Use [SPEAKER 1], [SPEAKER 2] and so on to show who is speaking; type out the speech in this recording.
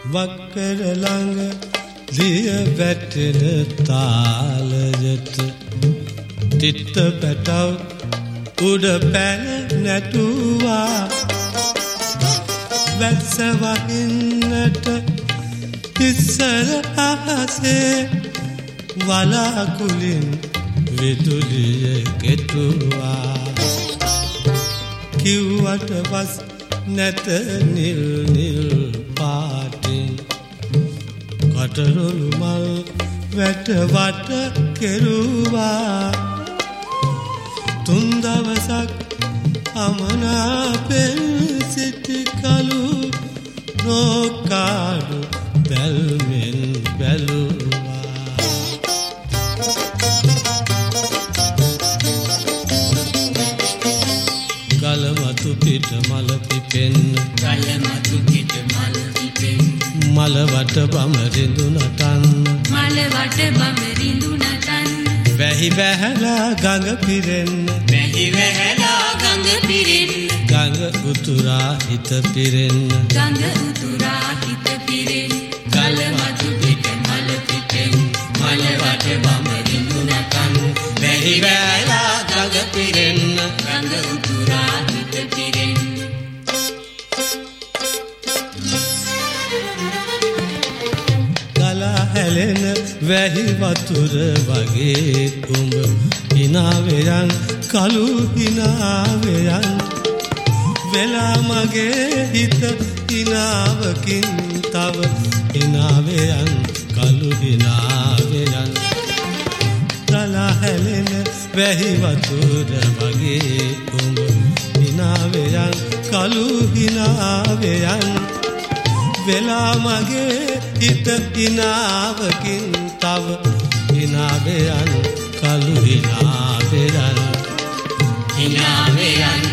[SPEAKER 1] වක්කර ළඟ දිය වැටෙන තාලයට තිත්ත පැටව උඩ පැන නැටුවා වැස්ස වහින්නට ඉස්සර අහසේ වලාකුලින් විදුලිය කෙටුවා කිව්වට පස් නැත නිල් නිල් පාටින් කටරොළු මල් වැට වට කෙරුවා තුන් දවසක් අමනාපෙන් සිටි කලු නොකාඩු බැල්මෙන් බැලුවා ගලමතු පිට මල පිපෙන්න
[SPEAKER 2] ගලමතු පිට මල පිපෙන්න
[SPEAKER 1] මල වට බම රිඳු නටන්න
[SPEAKER 2] මල වට බම රිඳු නටන්න
[SPEAKER 1] වැහි වැහැලා ගඟ පිරෙන්න
[SPEAKER 2] වැහි වැහැලා ගඟ පිරෙන්න
[SPEAKER 1] ගඟ උතුරා හිත පිරෙන්න
[SPEAKER 2] ගඟ උතුරා හිත පිරෙන්න ගලමතු පිට මල පිපෙන්න මල වට බම රිඳු නටන්න
[SPEAKER 1] වැහි වැහැලා ගඟ පිරෙන්න
[SPEAKER 2] ගඟ උතුරා හිත පිරෙන්න
[SPEAKER 1] ගලා හැලෙන වැහි වතුර වගේ උඹ හිනාවෙයන් කලු හිනාවෙයන් වෙලා මගේ හිත හිනාවකින් තව හිනාවෙයන් කලු හිනාවෙයන් ගලා හැලෙන වැහි වතුර වගේ උඹ හිනාවෙයන් කලු හිනාවෙයන් වෙලා මගේ හිත හිනාවකින් තව හිනාවෙයන් කලු හිනාවෙයන්
[SPEAKER 2] හිනාවෙයන්